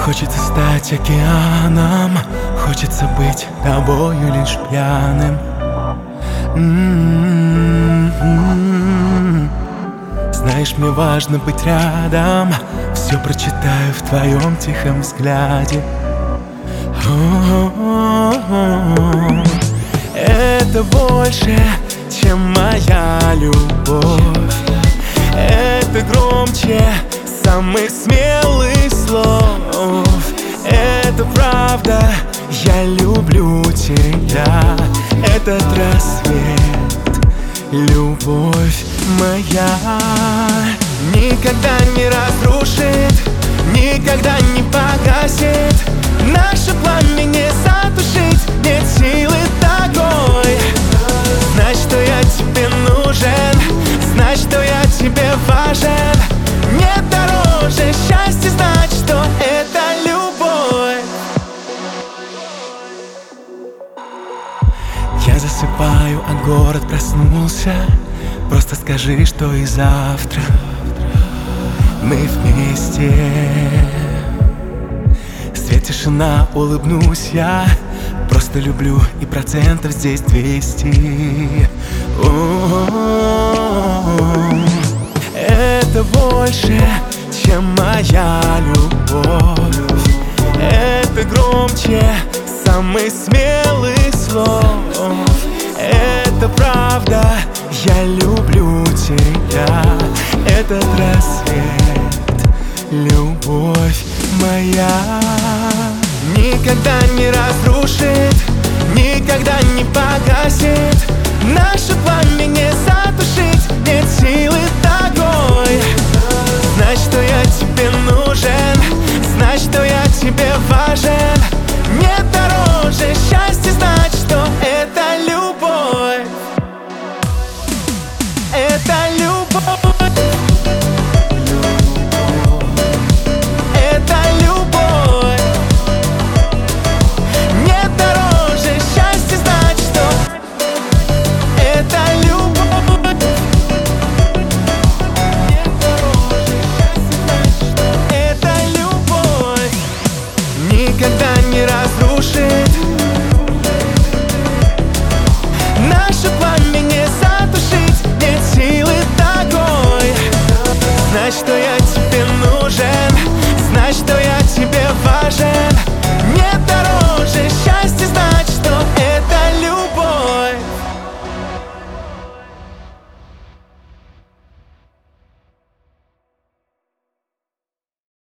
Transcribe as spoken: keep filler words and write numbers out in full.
Хочется стать океаном, хочется быть тобою лишь пьяным. м-м-м. Знаешь, мне важно быть рядом, все прочитаю в твоем тихом взгляде. О-о-о-о. Это больше, чем моя любовь. Это громче самых смелых слов. Это правда, я люблю тебя. Этот рассвет, любовь моя, никогда не разрушит, никогда не погасит. Наше пламя не затушить, нет силы такой. Знай, что я тебе нужен, знай, что я тебе важен. Нет дороже счастья знать, что это любовь. Я засыпаю, а город проснулся. Просто скажи, что и завтра мы вместе. Свет, тишина, улыбнусь я. Просто люблю, и процентов здесь двести. О-о-о-о. Это больше, чем моя любовь. Это громче самых смелых слов. Это правда, я люблю тебя. Этот рассвет, любовь моя, никогда не разрушит, никогда не погасит. Наше пламя не затушить, нет силы такой. Знай, что я тебе нужен, знай, что я тебе важен. Нет дороже счастья знать, что это любовь. Это любовь.